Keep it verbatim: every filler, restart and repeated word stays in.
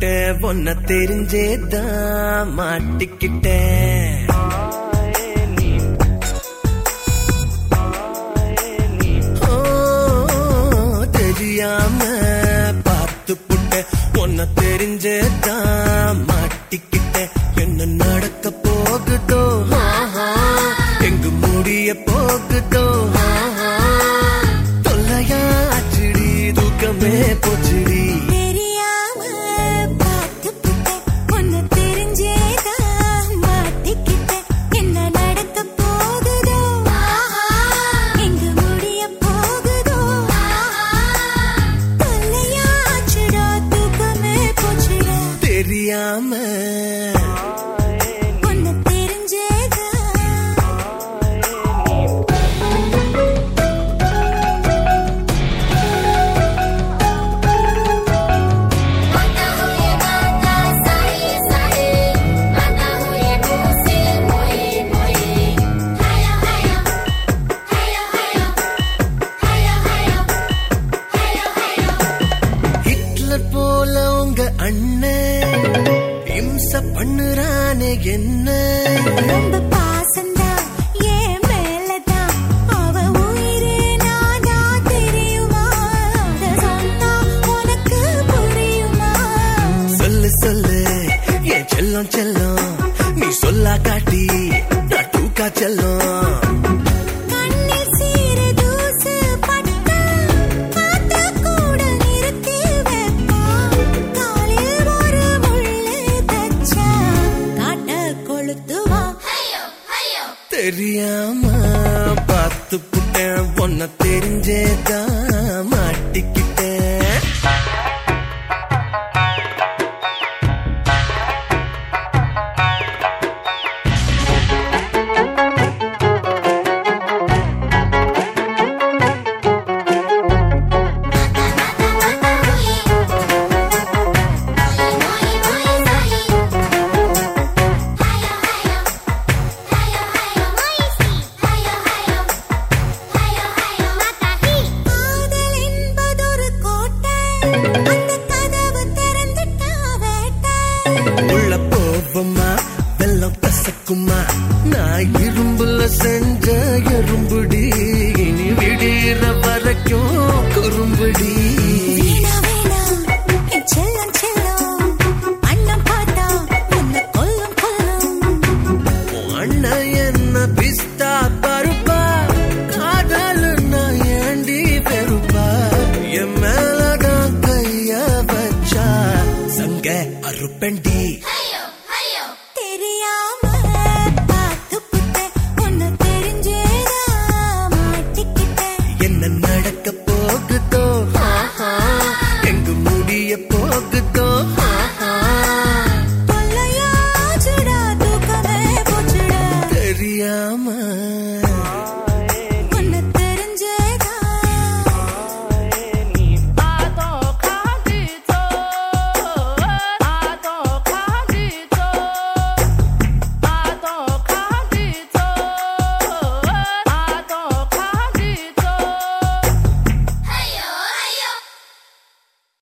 புட்டேன் ஒன்ன தெரிஞ்சேதான் மாட்டிக்கிட்டேன். தெரியாம பார்த்து புட்டேன் ஒன்ன தெரிஞ்சேதான் மாட்டிக்கிட்டேன். என்ன நடக்க போகுதோ எங்கு முடிய போகுதோ தொல்லையா ஆச்சுடி தூக்கமே போச்சுடி. தெரியாம ஹிட்லர் போல உங்க அண்ணன் இம்ச பண்ணுறானே என்ன. ரொம்ப பாசந்தா ஏன் மேலதான் அவ உயிரே நானா தெரியுமா சொன்னா உனக்கு புரியுமா. சொல்லு சொல்லு ஏன் செல்லம் செல்லம் நீ சொல்லா காட்டி நான் தூக்கா செல்லம். தெரியாம பார்த்து புட்டேன் ஒன்ன தெரிஞ்சேதான் மாட்டிக்கிட்டேன். உள்ள போவமா வெள்ளம் கசக்குமா நான் இரும்புல செஞ்ச எறும்புடி இனி விடிற வரைக்கும் குறும்புடி. அண்ணன் என்ன பிஸ்தா பருப்பா காதலுன்னா ஏண்டி பெருப்பா என் மேலதான் கைய வச்சா சங்க அறுப்பண்டி.